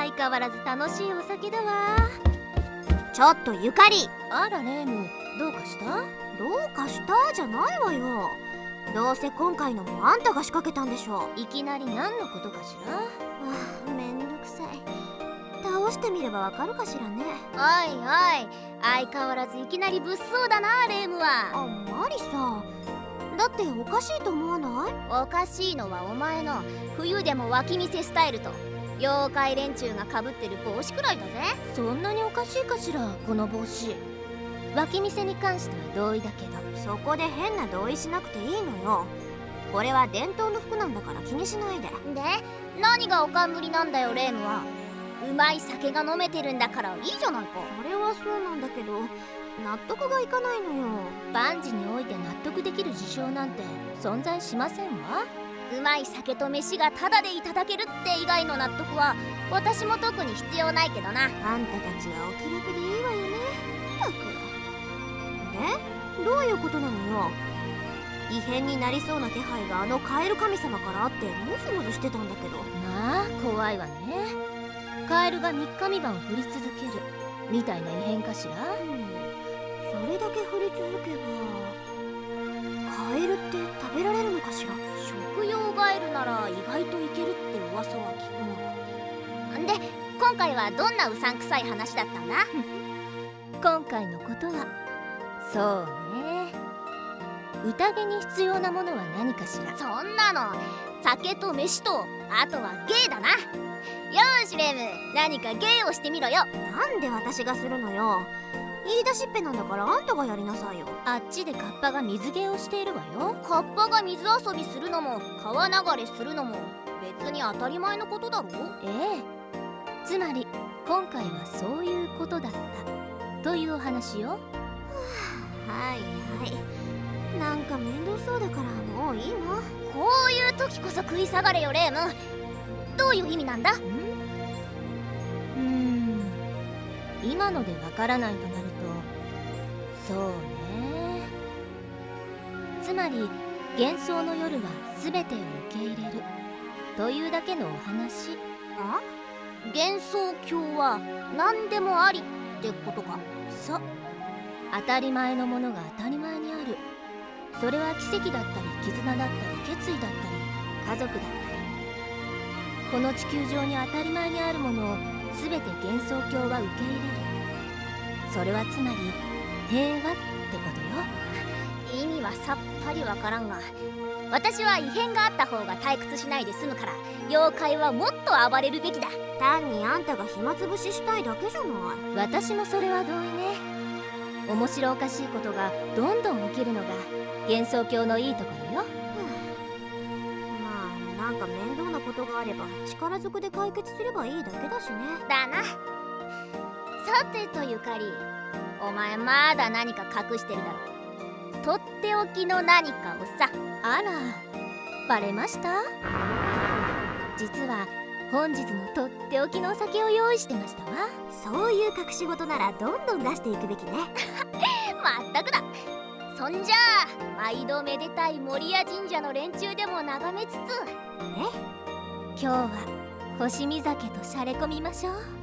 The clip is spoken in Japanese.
相変わらず楽しいお酒だわ。 ちょっとゆかり。 あらレム、どうかした？ どうかしたじゃないわよ。どうせ今回のもあんたが仕掛けたんでしょ。 いきなり何のことかしら？ めんどくさい。倒してみればわかるかしらね。 おいおい、相変わらずいきなり物騒だなレムは。 マリさ、だっておかしいと思わない？ おかしいのはお前の冬でも脇見せスタイルと妖怪連中がかぶってる帽子くらいだぜ。そんなにおかしいかしらこの帽子。脇見せに関しては同意だけど。 そこで変な同意しなくていいのよ。これは伝統の服なんだから気にしないで。 で何がおかんぶりなんだよレームは。うまい酒が飲めてるんだからいいじゃないか。 それはそうなんだけど納得がいかないのよ。 万事において納得できる事象なんて存在しませんわ。うまい酒と飯がタダでいただけるって以外の納得は私も特に必要ないけどな。 あんたたちはお気楽でいいわよね。ったく。どういうことなのよ。異変になりそうな気配があのカエル神様からあってムズムズしてたんだけど。 まあ怖いわね。カエルが三日三晩降り続けるみたいな異変かしら。 それだけ降り続けばカエルって食べられるのかしら。 食用ガエルなら意外といけるって噂は聞くの。で今回はどんなうさんくさい話だったんだ？今回のことはそうね、宴に必要なものは何かしら。そんなの酒と飯とあとは芸だな。よーしレム、何か芸をしてみろよ。 なんで私がするのよ。言い出しっぺなんだからあんたがやりなさいよ。 あっちでカッパが水芸をしているわよ。カッパが水遊びするのも川流れするのも別に当たり前のことだろ。ええ、つまり今回はそういうことだったというお話よ。 はいはい、なんか面倒そうだからもういいわ。 こういう時こそ食い下がれよレーム。どういう意味なんだ？今のでわからないとなると、そうね、つまり幻想の夜は全てを受け入れるというだけのお話。幻想郷は何でもありってことか。そう、当たり前のものが当たり前にある。それは奇跡だったり絆だったり決意だったり家族だったり、この地球上に当たり前にあるものを全て幻想郷は受け入れる。それはつまり平和ってことよ。意味はさっぱりわからんが、私は異変があった方が退屈しないで済むから妖怪はもっと暴れるべきだ。 単にあんたが暇つぶししたいだけじゃない。 私もそれは同意ね。面白おかしいことがどんどん起きるのが幻想郷のいいところよ。 まあなんか面倒なことがあれば力ずくで解決すればいいだけだしね。 だな。さてとゆかり、お前まだ何か隠してるだろ。とっておきの何かをさ。あら、バレました？実は本日のとっておきのお酒を用意してましたわ。 そういう隠し事ならどんどん出していくべきね。 まったくだ。そんじゃあ毎度めでたい守谷神社の連中でも眺めつつ、今日は星見酒としゃれ込みましょう。